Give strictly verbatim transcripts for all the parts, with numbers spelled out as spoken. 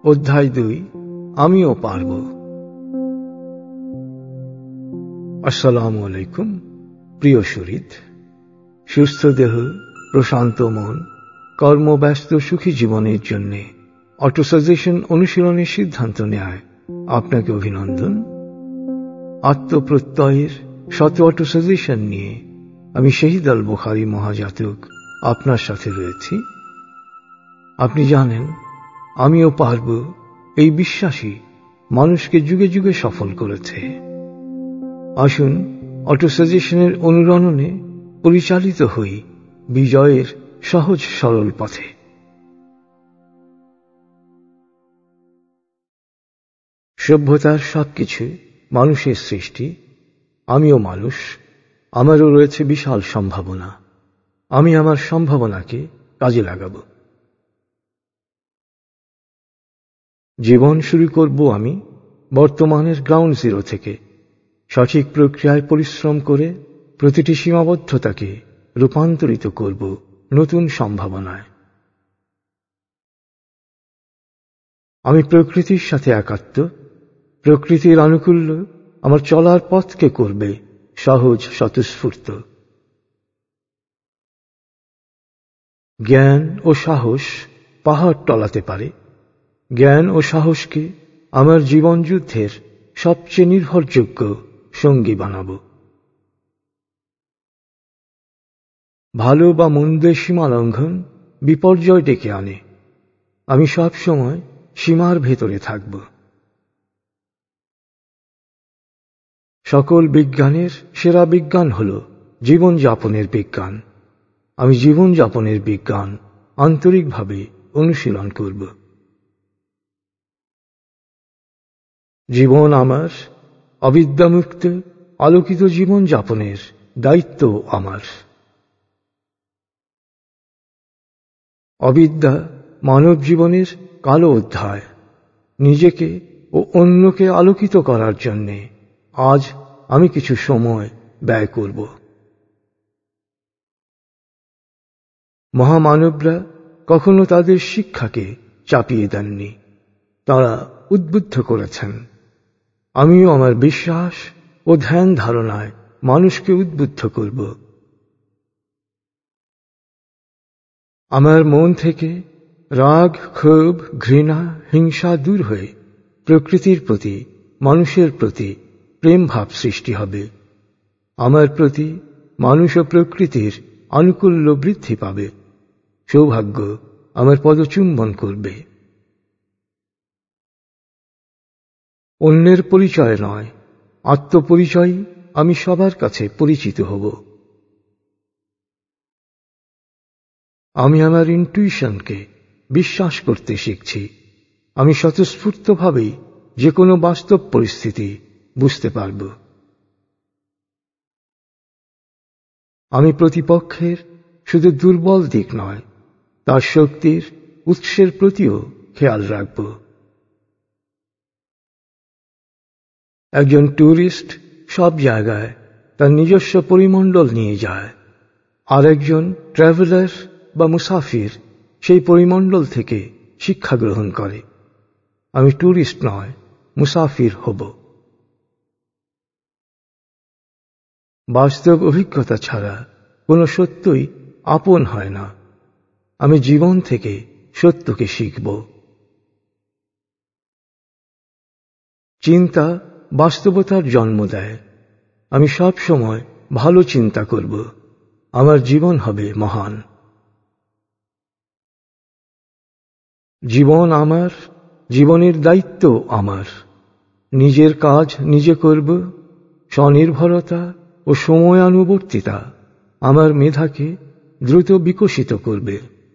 অধ্যায় দুই, আমিও পারব। আসসালামু আলাইকুম প্রিয় শরীদ। সুস্থ দেহ, প্রশান্ত মন, কর্মব্যস্ত সুখী জীবনের জন্য অটোসাজেশন অনুশীলনের সিদ্ধান্ত নেয় আপনাকে অভিনন্দন। আত্মপ্রত্যয়ের শত অটোসাজেশন নিয়ে আমি শহীদ আল বুখারী মহাজাতক আপনার সাথে রয়েছি। আপনি জানেন, আমিও পারব এই বিশ্বাসই মানুষকে যুগে যুগে সফল করেছে। আসুন অটোসাজেশনের অনুরণনে পরিচালিত হই বিজয়ের সহজ সরল পথে। সভ্যতার সবকিছু মানুষের সৃষ্টি। আমিও মানুষ, আমারও রয়েছে বিশাল সম্ভাবনা। আমি আমার সম্ভাবনাকে কাজে লাগাব। জীবন শুরু করব আমি বর্তমানের গ্রাউন্ড জিরো থেকে, সঠিক প্রক্রিয়ায় পরিশ্রম করে প্রতিটি সীমাবদ্ধতাকে রূপান্তরিত করব নতুন সম্ভাবনায়। আমি প্রকৃতির সাথে একাত্ম। প্রকৃতির আনুকূল্য আমার চলার পথকে করবে সহজ স্বতঃস্ফূর্ত। জ্ঞান ও সাহস পাহাড় টলাতে পারে। জ্ঞান ও সাহসকে আমার জীবন যুদ্ধের সবচেয়ে নির্ভরযোগ্য সঙ্গী বানাব। ভালো বা মন্দের সীমা লঙ্ঘন বিপর্যয় ডেকে আনে। আমি সব সময় সীমার ভেতরে থাকব। সকল বিজ্ঞানের সেরা বিজ্ঞান হল জীবনযাপনের বিজ্ঞান। আমি জীবনযাপনের বিজ্ঞান আন্তরিকভাবে অনুশীলন করব। জীবন আমার, অবিদ্যামুক্ত আলোকিত জীবনযাপনের দায়িত্ব আমার। অবিদ্যা মানব জীবনের কালো অধ্যায়। নিজেকে ও অন্যকে আলোকিত করার জন্য আজ আমি কিছু সময় ব্যয় করব। মহামানবরা কখনো তাদের শিক্ষাকে চাপিয়ে দেননি, তারা উদ্বুদ্ধ করেছেন। আমিও আমার বিশ্বাস ও ধ্যান ধারণায় মানুষকে উদ্বুদ্ধ করব। আমার মন থেকে রাগ, ক্ষোভ, ঘৃণা, হিংসা দূর হয়ে প্রকৃতির প্রতি, মানুষের প্রতি প্রেম ভাব সৃষ্টি হবে। আমার প্রতি মানুষ ও প্রকৃতির আনুকূল্য বৃদ্ধি পাবে। সৌভাগ্য আমার পদচুম্বন করবে। অন্যের পরিচয় নয়, আত্মপরিচয় আমি সবার কাছে পরিচিত হব। আমি আমার ইনটুইশনকে বিশ্বাস করতে শিখছি। আমি স্বতঃস্ফূর্তভাবেই যে কোনো বাস্তব পরিস্থিতি বুঝতে পারব। আমি প্রতিপক্ষের শুধু দুর্বল দিক নয়, তার শক্তির উৎসের প্রতিও খেয়াল রাখব। একজন ট্যুরিস্ট সব জায়গায় তার নিজস্ব পরিমণ্ডল নিয়ে যায়, আর একজন ট্রাভেলার বা মুসাফির সেই পরিমণ্ডল থেকে শিক্ষা গ্রহণ করে। আমি ট্যুরিস্ট নয়, মুসাফির হব। বাস্তব অভিজ্ঞতা ছাড়া কোনো সত্যই আপন হয় না। আমি জীবন থেকে সত্যকে শিখব। চিন্তা বাস্তবতার জন্ম দেয়। আমি সব সময় ভালো চিন্তা করব। আমার জীবন হবে মহান। জীবন আমার, জীবনের দায়িত্ব আমার। নিজের কাজ নিজে করব। স্বনির্ভরতা ও সময়ানুবর্তিতা আমার মেধাকে দ্রুত বিকশিত করবে।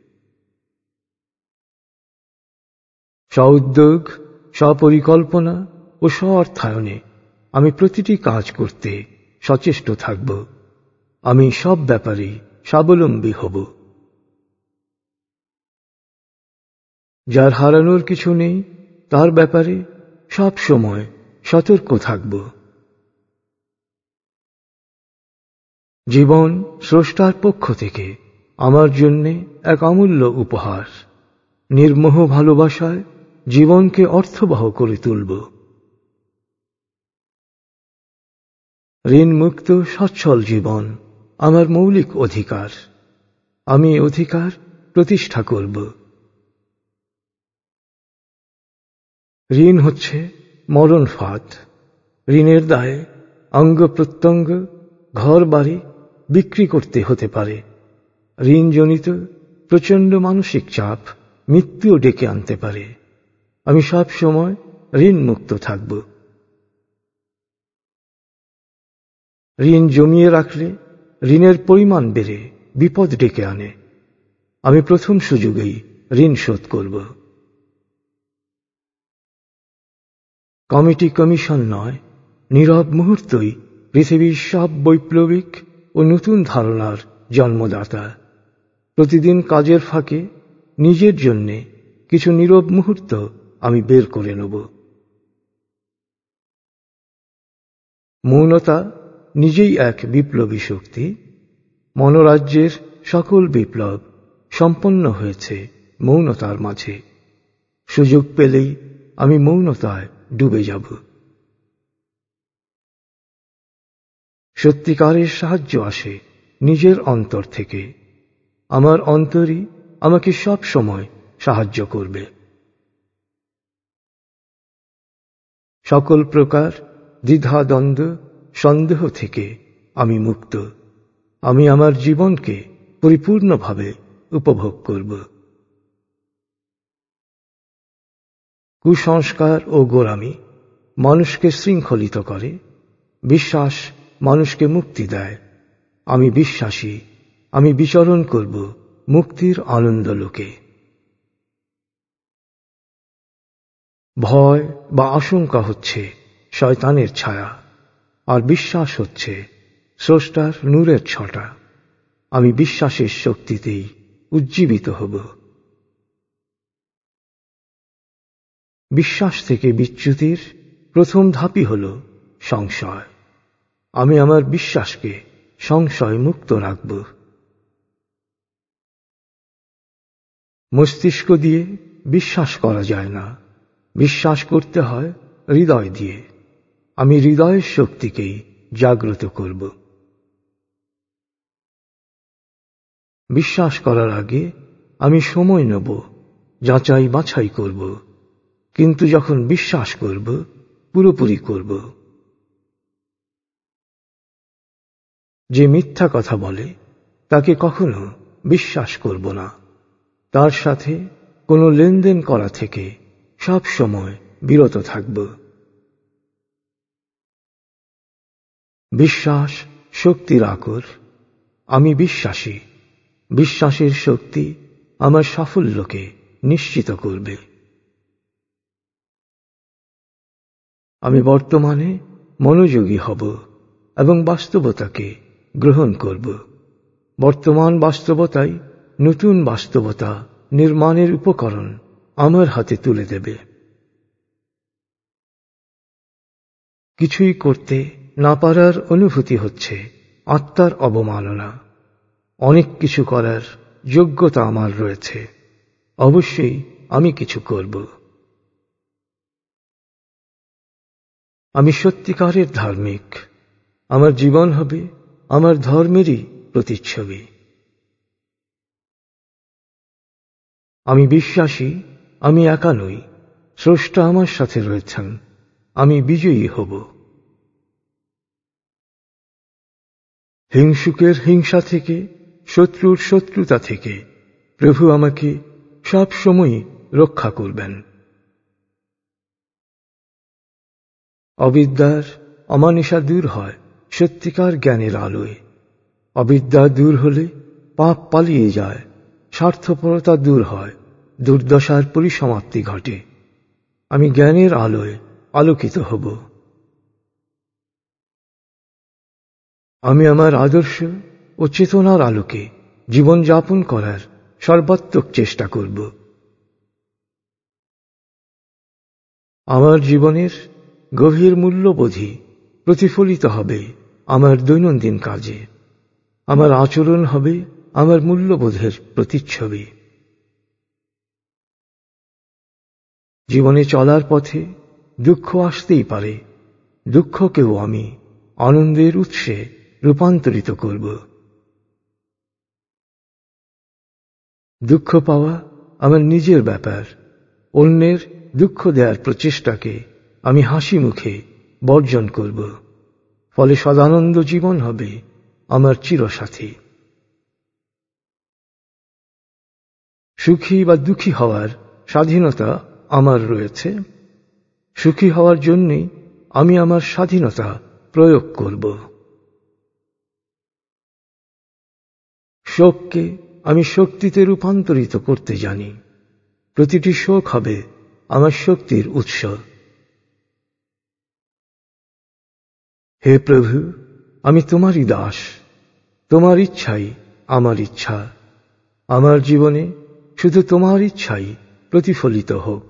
স্ব-উদ্যোগ, স্বপরিকল্পনা ও স্ব-অর্থায়নে আমি প্রতিটি কাজ করতে সচেষ্ট থাকব। আমি সব ব্যাপারে স্বাবলম্বী হব। যার হারানোর কিছু নেই, তার ব্যাপারে সব সময় সতর্ক থাকব। জীবন স্রষ্টার পক্ষ থেকে আমার জন্য এক অমূল্য উপহার। নির্মোহ ভালোবাসায় জীবনকে অর্থবহ করে তুলব। ঋণমুক্ত সচ্ছল জীবন আমার মৌলিক অধিকার। আমি অধিকার প্রতিষ্ঠা করব। ঋণ হচ্ছে মরণ ফাঁদ। ঋণের দায়ে অঙ্গ প্রত্যঙ্গ, ঘর বাড়ি বিক্রি করতে হতে পারে। ঋণজনিত প্রচণ্ড মানসিক চাপ মৃত্যুও ডেকে আনতে পারে। আমি সব সময় ঋণমুক্ত থাকব। ঋণ জমিয়ে রাখলে ঋণের পরিমাণ বেড়ে বিপদ ডেকে আনে। আমি প্রথম সুযোগেই ঋণ শোধ করব। কমিটি কমিশন নয়, নীরব মুহূর্তই পৃথিবীর সব বৈপ্লবিক ও নতুন ধারণার জন্মদাতা। প্রতিদিন কাজের ফাঁকে নিজের জন্যে কিছু নীরব মুহূর্ত আমি বের করে নেব। মৌনতা নিজেই এক বিপ্লবী শক্তি। মনোরাজ্যের সকল বিপ্লব সম্পন্ন হয়েছে মৌনতার মাঝে। সুযোগ পেলেই আমি মৌনতায় ডুবে যাব। সত্যিকারের সাহায্য আসে নিজের অন্তর থেকে। আমার অন্তরই আমাকে সব সময় সাহায্য করবে। সকল প্রকার দ্বিধা দ্বন্দ্ব সন্দেহ থেকে আমি মুক্ত। আমি আমার জীবনকে পরিপূর্ণভাবে উপভোগ করব। কুসংস্কার ও গোঁড়ামি মানুষকে শৃঙ্খলিত করে। বিশ্বাস মানুষকে মুক্তি দেয়। আমি বিশ্বাসী। আমি বিচরণ করব মুক্তির আনন্দ লোকে। ভয় বা আশঙ্কা হচ্ছে শয়তানের ছায়া, আর বিশ্বাস হচ্ছে স্রষ্টার নূরের ছটা। আমি বিশ্বাসের শক্তিতেই উজ্জীবিত হব। বিশ্বাস থেকে বিচ্যুতির প্রথম ধাপই হল সংশয়। আমি আমার বিশ্বাসকে সংশয় মুক্ত রাখব। মস্তিষ্ক দিয়ে বিশ্বাস করা যায় না, বিশ্বাস করতে হয় হৃদয় দিয়ে। আমি হৃদয়ের শক্তিকেই জাগ্রত করব। বিশ্বাস করার আগে আমি সময় নেব, যাচাই বাছাই করব। কিন্তু যখন বিশ্বাস করব, পুরোপুরি করব। যে মিথ্যা কথা বলে তাকে কখনো বিশ্বাস করব না। তার সাথে কোনো লেনদেন করা থেকে সব সময় বিরত থাকব। বিশ্বাস শক্তির আকর। আমি বিশ্বাসী। বিশ্বাসের শক্তি আমার সাফল্যকে নিশ্চিত করবে। আমি বর্তমানে মনোযোগী হব এবং বাস্তবতাকে গ্রহণ করব। বর্তমান বাস্তবতাই নতুন বাস্তবতা নির্মাণের উপকরণ আমার হাতে তুলে দেবে। কিছুই করতে না পারার অনুভূতি হচ্ছে আত্মার অবমাননা। অনেক কিছু করার যোগ্যতা আমার রয়েছে। অবশ্যই আমি কিছু করব। আমি সত্যিকারের ধার্মিক। আমার জীবন হবে আমার ধর্মেরই প্রতিচ্ছবি। আমি বিশ্বাসী আমি একা নই, স্রষ্টা আমার সাথে রয়েছেন। আমি বিজয়ী হব। হিংসুকের হিংসা থেকে, শত্রুর শত্রুতা থেকে প্রভু আমাকে সব সময় রক্ষা করবেন। অবিদ্যার অমানিসা দূর হয় সত্যিকার জ্ঞানের আলোয়। অবিদ্যা দূর হলে পাপ পালিয়ে যায়, স্বার্থপরতা দূর হয়, দুর্দশার পরিসমাপ্তি ঘটে। আমি জ্ঞানের আলোয় আলোকিত হব। আমি আমার আদর্শ ও চেতনার আলোকে জীবনযাপন করার সর্বাত্মক চেষ্টা করব। আমার জীবনের গভীর মূল্যবোধই প্রতিফলিত হবে আমার দৈনন্দিন কাজে। আমার আচরণ হবে আমার মূল্যবোধের প্রতিচ্ছবি। জীবনে চলার পথে দুঃখ আসতেই পারে, দুঃখকেও আমি আনন্দের উৎসে রূপান্তরিত করব। দুঃখ পাওয়া আমার নিজের ব্যাপার, অন্যের দুঃখ দেওয়ার প্রচেষ্টাকে আমি হাসি মুখে বর্জন করব। ফলে সদানন্দ জীবন হবে আমার চিরসাথী। সুখী বা দুঃখী হওয়ার স্বাধীনতা আমার রয়েছে। সুখী হওয়ার জন্যই আমি আমার স্বাধীনতা প্রয়োগ করব। শোককে আমি শক্তিতে রূপান্তরিত করতে জানি। প্রতিটি শোক হবে আমার শক্তির উৎস। হে প্রভু, আমি তোমারই দাস, তোমার ইচ্ছাই আমার ইচ্ছা। আমার জীবনে শুধু তোমার ইচ্ছাই প্রতিফলিত হোক।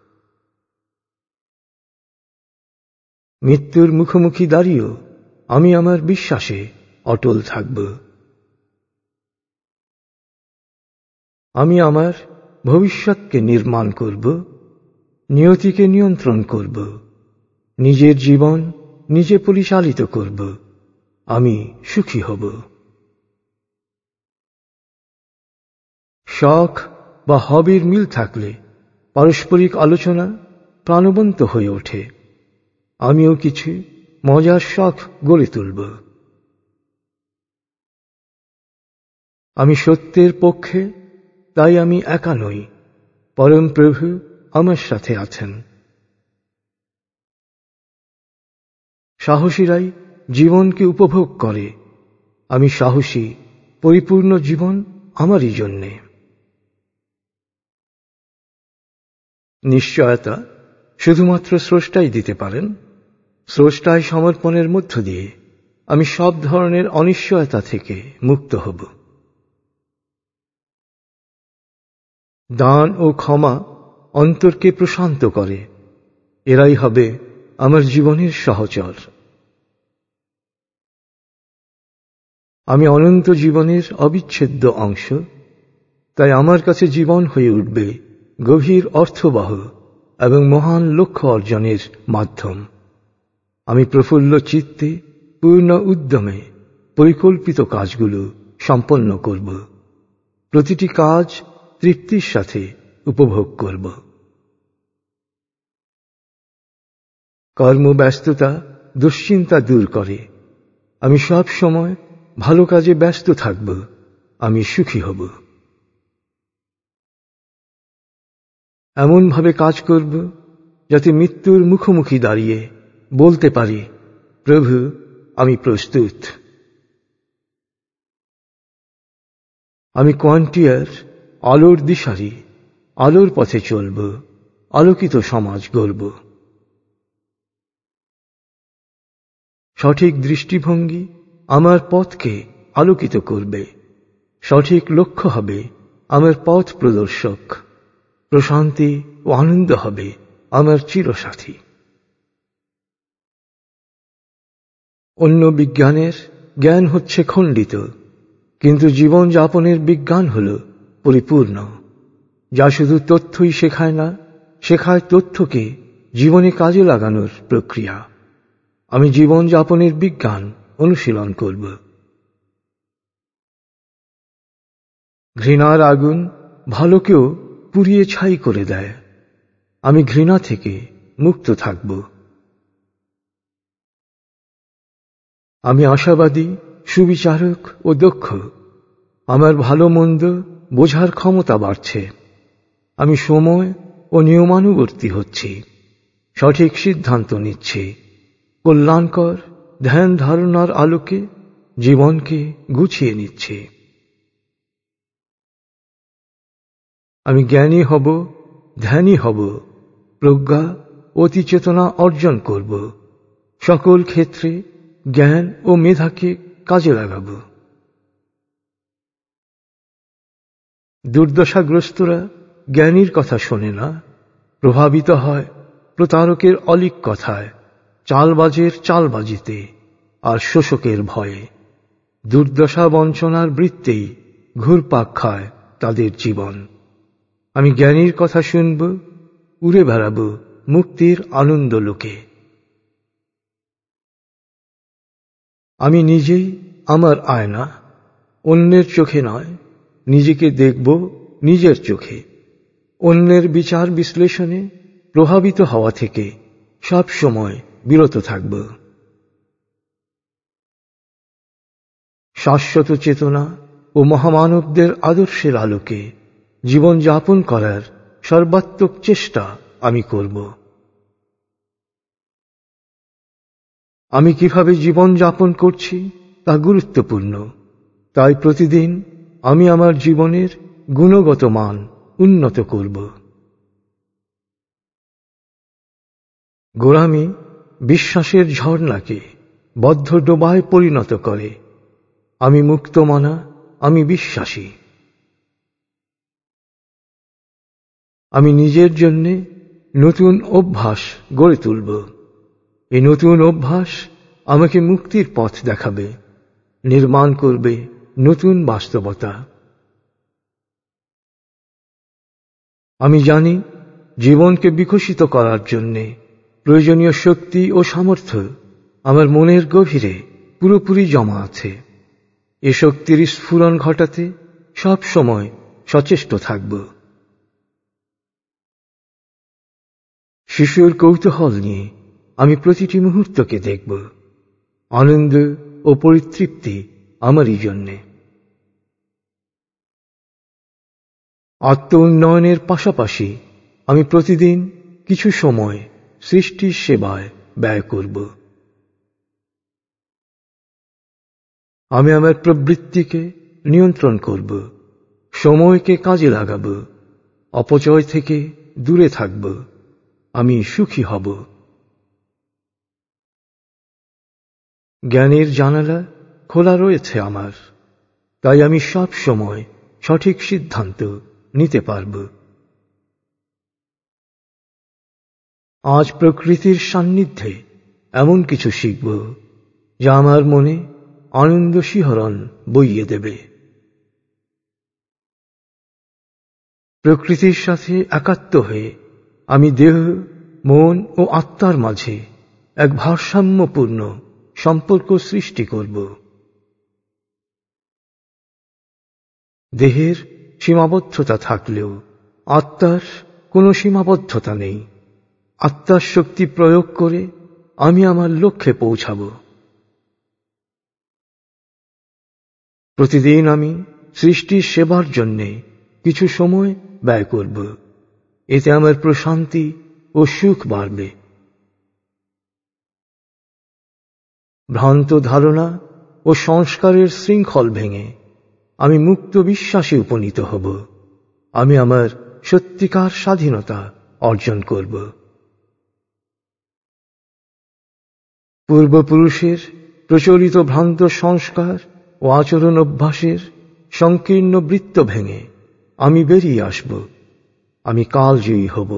মৃত্যুর মুখোমুখি দাঁড়িয়েও আমি আমার বিশ্বাসে অটল থাকব। আমি আমার ভবিষ্যৎকে নির্মাণ করব, নিয়তিকে নিয়ন্ত্রণ করব, নিজের জীবন নিজে পরিচালিত করব। আমি সুখী হব। শখ বা হবির মিল থাকলে পারস্পরিক আলোচনা প্রাণবন্ত হয়ে ওঠে। আমিও কিছু মজার শখ গড়ে তুলব। আমি সত্যের পক্ষে, তাই আমি একা নই, পরম প্রভু আমার সাথে আছেন। সাহসীরাই জীবনকে উপভোগ করে। আমি সাহসী, পরিপূর্ণ জীবন আমারই জন্যে। নিশ্চয়তা শুধুমাত্র স্রষ্টাই দিতে পারেন। স্রষ্টায় সমর্পণের মধ্য দিয়ে আমি সব ধরনের অনিশ্চয়তা থেকে মুক্ত হব। দান ও ক্ষমা অন্তরকে প্রশান্ত করে। এরাই হবে আমার জীবনের সহচর। আমি অনন্ত জীবনের অবিচ্ছেদ্য অংশ, তাই আমার কাছে জীবন হয়ে উঠবে গভীর অর্থবহ এবং মহান লক্ষ্য অর্জনের মাধ্যম। আমি প্রফুল্ল চিত্তে পূর্ণ উদ্যমে পরিকল্পিত কাজগুলো সম্পন্ন করব। প্রতিটি কাজ তৃপ্তির সাথে উপভোগ করব। কর্মব্যস্ততা দুশ্চিন্তা দূর করে। আমি সব সময় ভালো কাজে ব্যস্ত থাকব। আমি সুখী হব। এমনভাবে কাজ করব যাতে মৃত্যুর মুখোমুখি দাঁড়িয়ে বলতে পারি, প্রভু, আমি প্রস্তুত। আমি কোয়ান্টিয়ার আলোর দিশারি, আলোর পথে চলব, আলোকিত সমাজ গড়ব। সঠিক দৃষ্টিভঙ্গি আমার পথকে আলোকিত করবে। সঠিক লক্ষ্য হবে আমার পথ প্রদর্শক। প্রশান্তি ও আনন্দ হবে আমার চিরসাথী। অন্য বিজ্ঞানের জ্ঞান হচ্ছে খণ্ডিত, কিন্তু জীবনযাপনের বিজ্ঞান হল পরিপূর্ণ, যা শুধু তথ্যই শেখায় না, শেখায় তথ্যকে জীবনে কাজে লাগানোর প্রক্রিয়া। আমি জীবনযাপনের বিজ্ঞান অনুশীলন করব। ঘৃণার আগুন ভালোকেও পুড়িয়ে ছাই করে দেয়। আমি ঘৃণা থেকে মুক্ত থাকব। আমি আশাবাদী, সুবিচারক ও দক্ষ। আমার ভালো মন্দ বোঝার ক্ষমতা বাড়ছে। আমি সময় ও নিয়মানুবর্তী হচ্ছি। সঠিক সিদ্ধান্ত নিচ্ছি। কল্যাণকর ধ্যান ধারণার আলোকে জীবনকে গুছিয়ে নিচ্ছি। আমি জ্ঞানী হব, ধ্যানী হব, প্রজ্ঞা অতি চেতনা অর্জন করব। সকল ক্ষেত্রে জ্ঞান ও মেধাকে কাজে লাগাব। দুর্দশাগ্রস্তরা জ্ঞানীর কথা শোনে না, প্রভাবিত হয় প্রতারকের অলিক কথায়, চালবাজের চালবাজিতে আর শোষকের ভয়ে। দুর্দশা বঞ্চনার বৃত্তেই ঘুরপাক খায় তাদের জীবন। আমি জ্ঞানীর কথা শুনব, উড়ে বেড়াব মুক্তির আনন্দ লোকে। আমি নিজেই আমার আয়না, অন্যের চোখে নয়, নিজেকে দেখব নিজের চোখে। অন্যের বিচার বিশ্লেষণে প্রভাবিত হওয়া থেকে সব সময় বিরত থাকব। শাশ্বত চেতনা ও মহামানবদের আদর্শের আলোকে জীবন যাপন করার সর্বাত্মক চেষ্টা আমি করব। আমি কিভাবে জীবন যাপন করছি তা গুরুত্বপূর্ণ, তাই প্রতিদিন আমি আমার জীবনের গুণগত মান উন্নত করব। গোঁড়ামি বিশ্বাসের ঝর্ণাকে বদ্ধ ডোবায় পরিণত করে। আমি মুক্তমনা, আমি বিশ্বাসী। আমি নিজের জন্যে নতুন অভ্যাস গড়ে তুলব। এই নতুন অভ্যাস আমাকে মুক্তির পথ দেখাবে, নির্মাণ করবে নতুন বাস্তবতা। আমি জানি জীবনকে বিকশিত করার জন্যে প্রয়োজনীয় শক্তি ও সামর্থ্য আমার মনের গভীরে পুরোপুরি জমা আছে। এ শক্তির স্ফুরণ ঘটাতে সব সময় সচেষ্ট থাকব। শিশুর কৌতূহল নিয়ে আমি প্রতিটি মুহূর্তকে দেখব। আনন্দ ও পরিতৃপ্তি আমারই জন্যে। আত্ম উন্নয়নের পাশাপাশি আমি প্রতিদিন কিছু সময় সৃষ্টির সেবায় ব্যয় করব। আমি আমার প্রবৃত্তিকে নিয়ন্ত্রণ করব, সময়কে কাজে লাগাব, অপচয় থেকে দূরে থাকব। আমি সুখী হব। জ্ঞানের জানালা খোলা রয়েছে আমার, তাই আমি সব সময় সঠিক সিদ্ধান্ত নিতে পারব। আজ প্রকৃতির সান্নিধ্যে এমন কিছু শিখব যা আমার মনে আনন্দ শিহরণ বইয়ে দেবে। প্রকৃতির সাথে একাত্ম হয়ে আমি দেহ, মন ও আত্মার মাঝে এক ভারসাম্যপূর্ণ সম্পর্ক সৃষ্টি করব। দেহের সীমাবদ্ধতা থাকলেও আত্মার কোনো সীমাবদ্ধতা নেই। আত্মার শক্তি প্রয়োগ করে আমি আমার লক্ষ্যে পৌঁছাব। প্রতিদিন আমি সৃষ্টির সেবার জন্যে কিছু সময় ব্যয় করব। এতে আমার প্রশান্তি ও সুখ বাড়বে। ভ্রান্ত ধারণা ও সংস্কারের শৃঙ্খল ভেঙে আমি মুক্ত বিশ্বাসে উপনীত হব। আমি আমার সত্যিকার স্বাধীনতা অর্জন করব। পূর্বপুরুষের প্রচলিত ভ্রান্ত সংস্কার ও আচরণ অভ্যাসের সংকীর্ণ বৃত্ত ভেঙে আমি বেরিয়ে আসব। আমি কালজয়ী হব।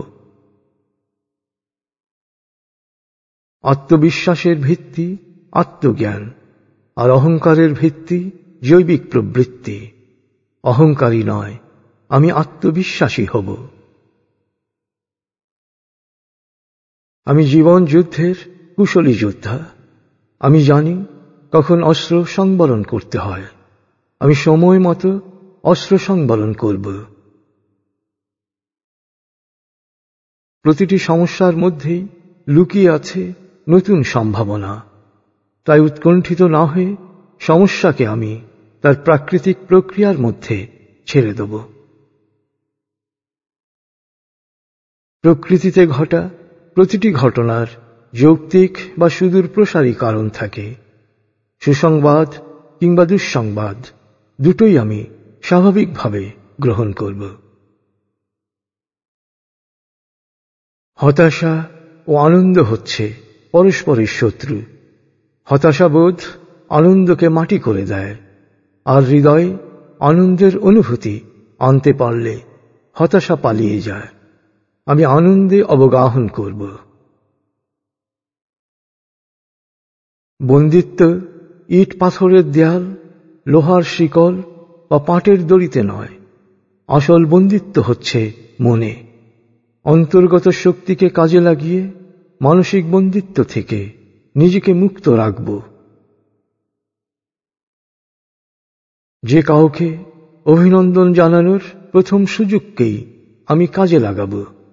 আত্মবিশ্বাসের ভিত্তি আত্মজ্ঞান, আর অহংকারের ভিত্তি জৈবিক প্রবৃত্তি। অহংকারী নয়, আমি আত্মবিশ্বাসী হব। আমি জীবন যুদ্ধের কুশলী যোদ্ধা। আমি জানি কখন অস্ত্র সংবরণ করতে হয়। আমি সময় মতো অস্ত্র সংবরণ করব। প্রতিটি সমস্যার মধ্যেই লুকিয়ে আছে নতুন সম্ভাবনা। তাই উৎকণ্ঠিত না হয়ে সমস্যাকে আমি তার প্রাকৃতিক প্রক্রিয়ার মধ্যে ছেড়ে দেব। প্রকৃতিতে ঘটা প্রতিটি ঘটনার যৌক্তিক বা সুদূর প্রসারী কারণ থাকে। সুসংবাদ কিংবা দুঃসংবাদ দুটোই আমি স্বাভাবিকভাবে গ্রহণ করব। হতাশা ও আনন্দ হচ্ছে পরস্পরের শত্রু। হতাশাবোধ আনন্দকে মাটি করে দেয়, আর হৃদয়ে আনন্দের অনুভূতি আনতে পারলে হতাশা পালিয়ে যায়। আমি আনন্দে অবগাহন করব। বন্দিত্ব ইট পাথরের দেয়াল, লোহার শিকল বা পাটের দড়িতে নয়। আসল বন্দিত্ব হচ্ছে মনে। অন্তর্গত শক্তিকে কাজে লাগিয়ে মানসিক বন্দিত্ব থেকে নিজেকে মুক্ত রাখব। যে কাউকে অভিনন্দন জানানোর প্রথম সুযোগকেই আমি কাজে লাগাব।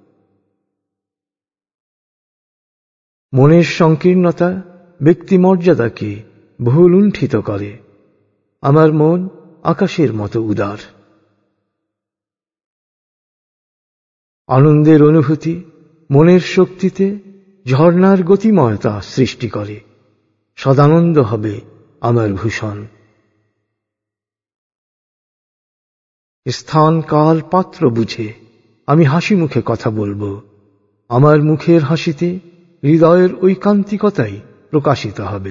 মনের সংকীর্ণতা ব্যক্তি মর্যাদাকে বহু লুণ্ঠিত করে। আমার মন আকাশের মতো উদার। আনন্দের অনুভূতি মনের শক্তিতে ঝর্ণার গতিময়তা সৃষ্টি করে। সদানন্দ হবে আমার ভূষণ। স্থান কাল পাত্র বুঝে আমি হাসি মুখে কথা বলবো। আমার মুখের হাসিতে হৃদয়ের ঐকান্তিকতাই প্রকাশিত হবে।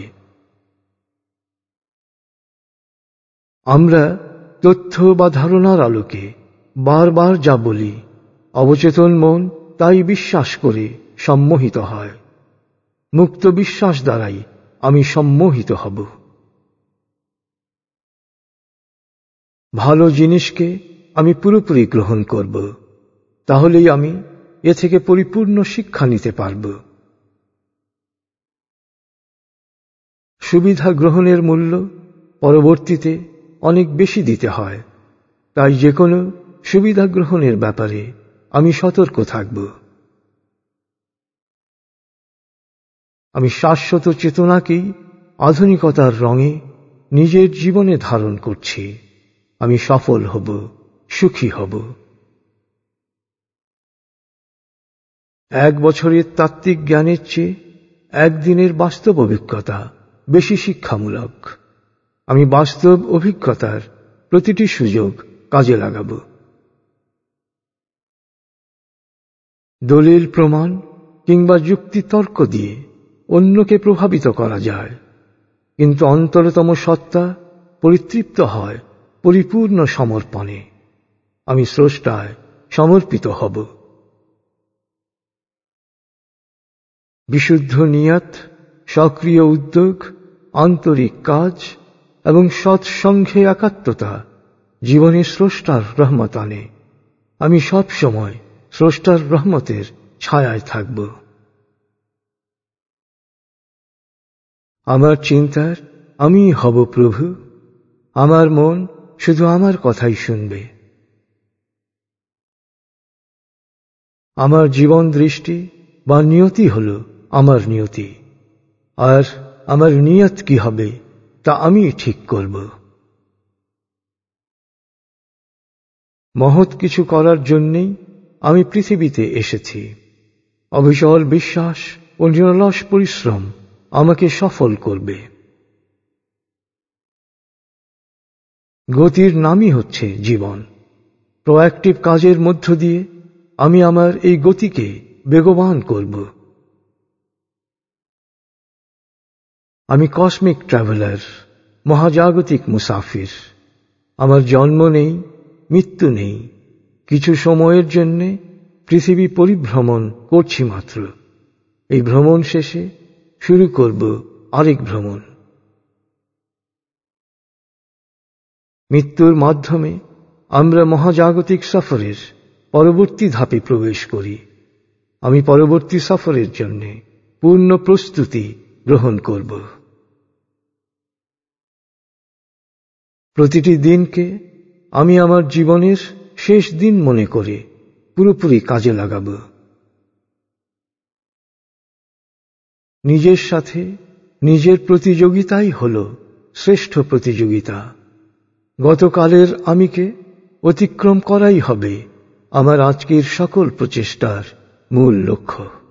আমরা তথ্য বা ধারণার আলোকে বারবার যা বলি, অবচেতন মন তাই বিশ্বাস করে সম্মোহিত হয়। মুক্ত বিশ্বাস দ্বারাই আমি সম্মোহিত হব। ভালো জিনিসকে আমি পুরোপুরি গ্রহণ করব, তাহলেই আমি এ থেকে পরিপূর্ণ শিক্ষা নিতে পারব। সুবিধা গ্রহণের মূল্য পরবর্তীতে অনেক বেশি দিতে হয়, তাই যে কোনো সুবিধা গ্রহণের ব্যাপারে আমি সতর্ক থাকব। আমি শাশ্বত চেতনাকেই আধুনিকতার রঙে নিজের জীবনে ধারণ করছি। আমি সফল হব, সুখী হব। এক বছরের তাত্ত্বিক জ্ঞানের চেয়ে একদিনের বাস্তব অভিজ্ঞতা বেশি শিক্ষামূলক। আমি বাস্তব অভিজ্ঞতার প্রতিটি সুযোগ কাজে লাগাব। দলিল প্রমাণ কিংবা যুক্তি তর্ক দিয়ে অন্যকে প্রভাবিত করা যায়, কিন্তু অন্তরতম সত্তা পরিতৃপ্ত হয় পরিপূর্ণ সমর্পণে। আমি স্রষ্টায় সমর্পিত হব। বিশুদ্ধ নিয়ত, সক্রিয় উদ্যোগ, আন্তরিক কাজ এবং সৎসঙ্গে একাত্মতা জীবনে স্রষ্টার রহমত আনে। আমি সব সময় স্রষ্টার রহমতের ছায়ায় থাকব। আমার চিন্তার আমি হব প্রভু। আমার মন শুধু আমার কথাই শুনবে। আমার জীবন দৃষ্টি বা নিয়তি হল আমার নিয়তি, আর আমার নিয়ত কি হবে তা আমি ঠিক করব। মহৎ কিছু করার জন্যেই আমি পৃথিবীতে এসেছি। অবিচল বিশ্বাস ও নিরলস পরিশ্রম আমাকে সফল করবে। গতির নামই হচ্ছে জীবন। প্রোঅ্যাক্টিভ কাজের মধ্য দিয়ে আমি আমার এই গতিকে বেগবান করব। আমি কসমিক ট্রাভেলার, মহাজাগতিক মুসাফির। আমার জন্ম নেই, মৃত্যু নেই। কিছু সময়ের জন্য পৃথিবী পরিভ্রমণ করছি মাত্র। এই ভ্রমণ শেষে শুরু করব আরেক ভ্রমণ। মৃত্যুর মাধ্যমে আমরা মহাজাগতিক সফরের পরবর্তী ধাপে প্রবেশ করি। আমি পরবর্তী সফরের জন্য পূর্ণ প্রস্তুতি গ্রহণ করব। প্রতিটি দিনকে আমি আমার জীবনের শেষ দিন মনে করে পুরোপুরি কাজে লাগাব। নিজের সাথে নিজের প্রতিযোগিতাই হল শ্রেষ্ঠ প্রতিযোগিতা। গতকালের আমিকে অতিক্রম করাই হবে আমার আজকের সকল প্রচেষ্টার মূল লক্ষ্য।